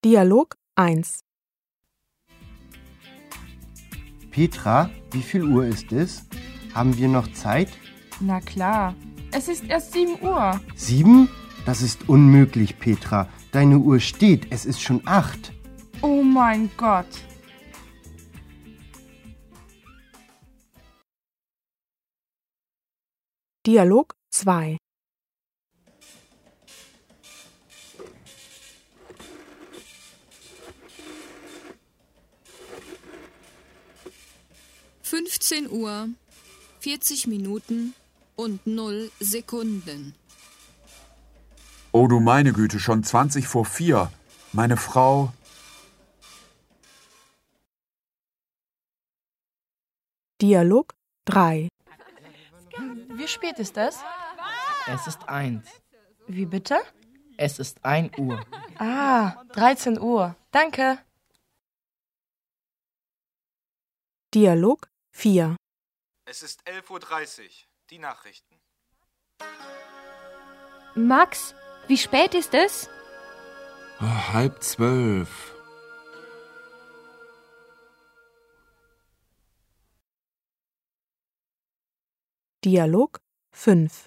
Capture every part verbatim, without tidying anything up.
Dialog eins. Petra, wie viel Uhr ist es? Haben wir noch Zeit? Na klar, es ist erst sieben Uhr. Sieben? Das ist unmöglich, Petra. Deine Uhr steht, es ist schon acht. Oh mein Gott. Dialog zwei. fünfzehn Uhr, vierzig Minuten und null Sekunden. Oh du meine Güte, schon zwanzig vor vier. Meine Frau... Dialog drei. Wie spät ist es? Es ist eins. Wie bitte? Es ist ein Uhr. Ah, dreizehn Uhr. Danke. Dialog vier. Es ist elf Uhr dreißig. Die Nachrichten. Max, wie spät ist es? Oh, halb zwölf. Dialog fünf.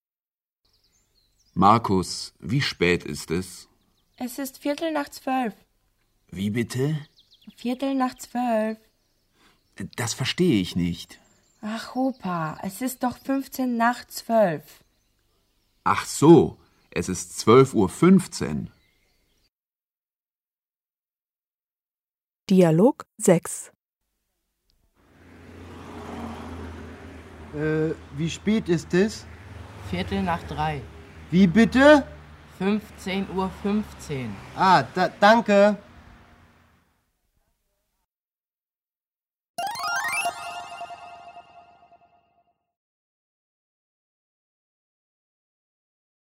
Markus, wie spät ist es? Es ist Viertel nach zwölf. Wie bitte? Viertel nach zwölf. Das verstehe ich nicht. Ach, Opa, es ist doch fünfzehn nach zwölf. Ach so, es ist zwölf Uhr fünfzehn. Dialog sechs. Äh, wie spät ist es? Viertel nach drei. Wie bitte? fünfzehn Uhr fünfzehn. Ah, da, danke.